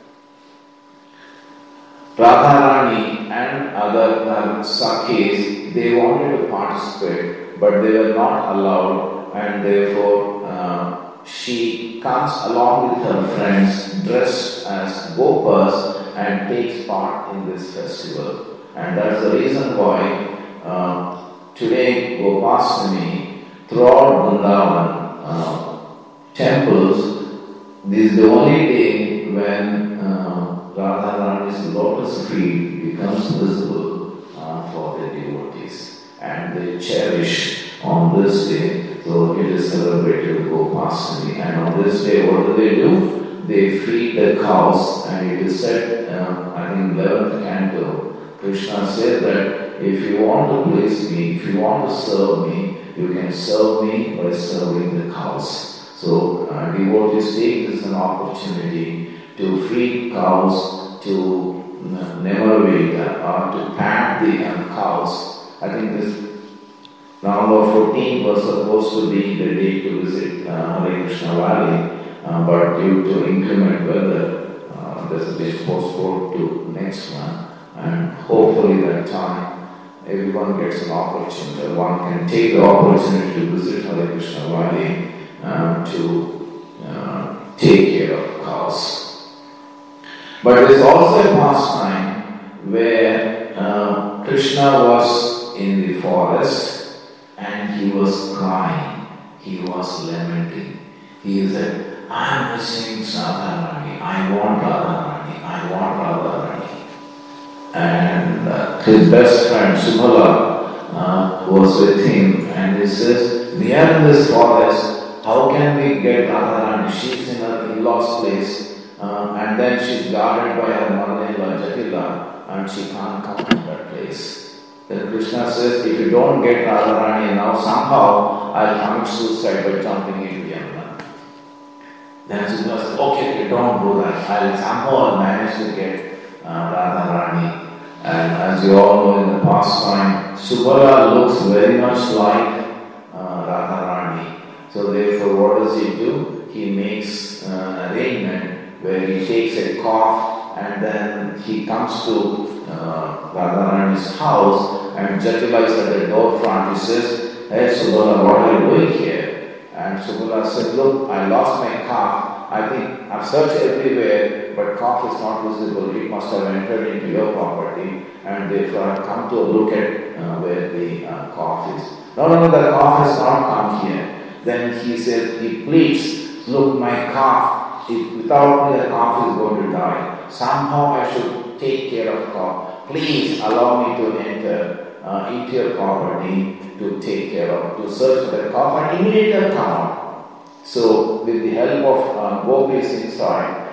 Radharani and other Sakhis, they wanted to participate, but they were not allowed, and therefore she comes along with her friends dressed as Gopas and takes part in this festival. And that's the reason why today Gopastami, throughout Vrindavan temples, this is the only day when Radharani's lotus feet becomes visible for the devotees, and they cherish on this day. So it is celebrated Gopastami, and on this day what do? They feed the cows, and it is said, I think 11th canto, Krishna said that if you want to please me, if you want to serve me, you can serve me by serving the cows. So devotees take this as an opportunity to feed cows, to nemervate or to pat the cows. I think this November 14th was supposed to be the day to visit Hare Krishna Valley, but due to inclement weather, this is postponed to next one, and hopefully that time everyone gets an opportunity, one can take the opportunity to visit Hare Krishna Valley to take care of cows. But there is also a pastime where Krishna was in the forest and he was crying, he was lamenting. He said, I am missing Radharani, I want Radharani, I want Radharani. And his best friend Subala was with him, and he says, we are in this forest, how can we get Radharani? She's in her in-law's place, and then she's guarded by her mother-in-law Jatila, and she can't come to that place. Then Krishna says, if you don't get Radharani now, somehow I'll commit suicide by jumping into Yamuna. Then Subala says, okay, don't do that. I'll somehow manage to get Radharani. And as you all know, in the past time, Subala looks very much like Radharani. So therefore, what does he do? He makes an arrangement where he takes a cough and then he comes to Radharani's house, and Jatila is at the door front. He says, hey Subala, what are you doing here? And Subala said, look, I lost my cough. I think I've searched everywhere, but cough is not visible. It must have entered into your property, and therefore I've come to look at where the cough is. No, the cough has not come here. Then he said, he pleads, look, my cough, without me the cough is going to die. Somehow I should take care of cough. Please allow me to enter into your property to take care of, to search for the cough, and immediately come out. So with the help of Gopis inside,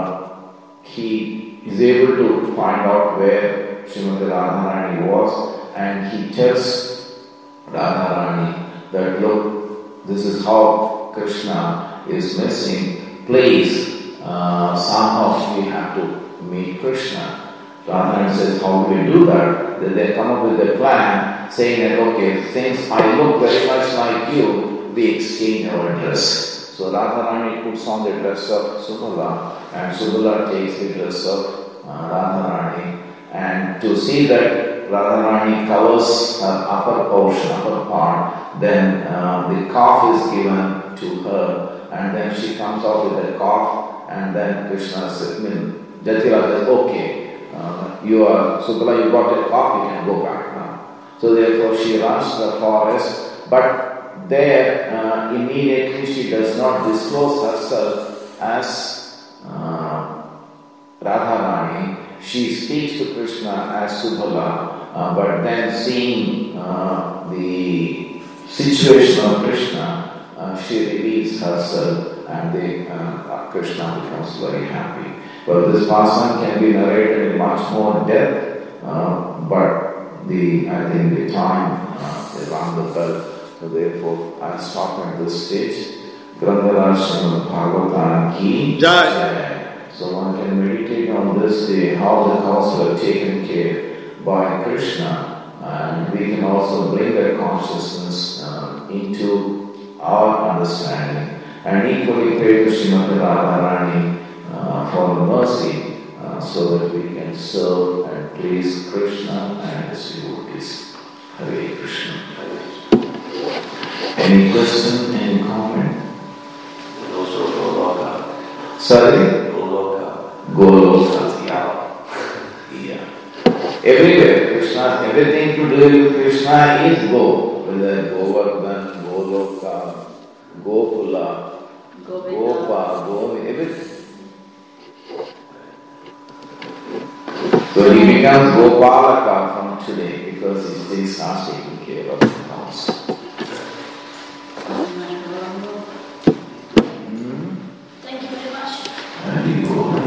he is able to find out where Srimati Radharani was, and he tells Radharani that look, this is how Krishna is missing. Please, somehow we have to meet Krishna. Radharani says, how do we do that? Then they come up with a plan saying that, okay, since I look very much like you, we exchange our dress. So Radharani puts on the dress of Subala and Subala takes the dress of Radharani, and to see that Radharani covers her upper portion, upper part, then the coif is given to her, and then she comes out with the coif, and then Krishna says, Jatira says, okay, you are Subala, you got a coif, you can go back now. So therefore she runs to the forest, but there, immediately she does not disclose herself as Radharani. She speaks to Krishna as Subala, but then seeing the situation of Krishna, she reveals herself, and Krishna becomes very happy. But this passion can be narrated in much more depth, but I think the time is on the bell. So therefore, I stop at this stage. Granthara Srimad Bhagavatam ki Jai. So one can meditate on this day how the cows were taken care by Krishna, and we can also bring that consciousness into our understanding, and equally pray to Srimati Radharani for the mercy, so that we can serve and please Krishna and his devotees. Hare Krishna. Any question, any comment? Also Goloka. Sorry? Goloka. Yeah. Everywhere, Krishna, everything to do with Krishna is go. Whether Govardhan, Goloka, Gokula, Gopa, Govind, everything. So he becomes Gopalaka from today because he starts taking care of the house. Thank you very much. And you go.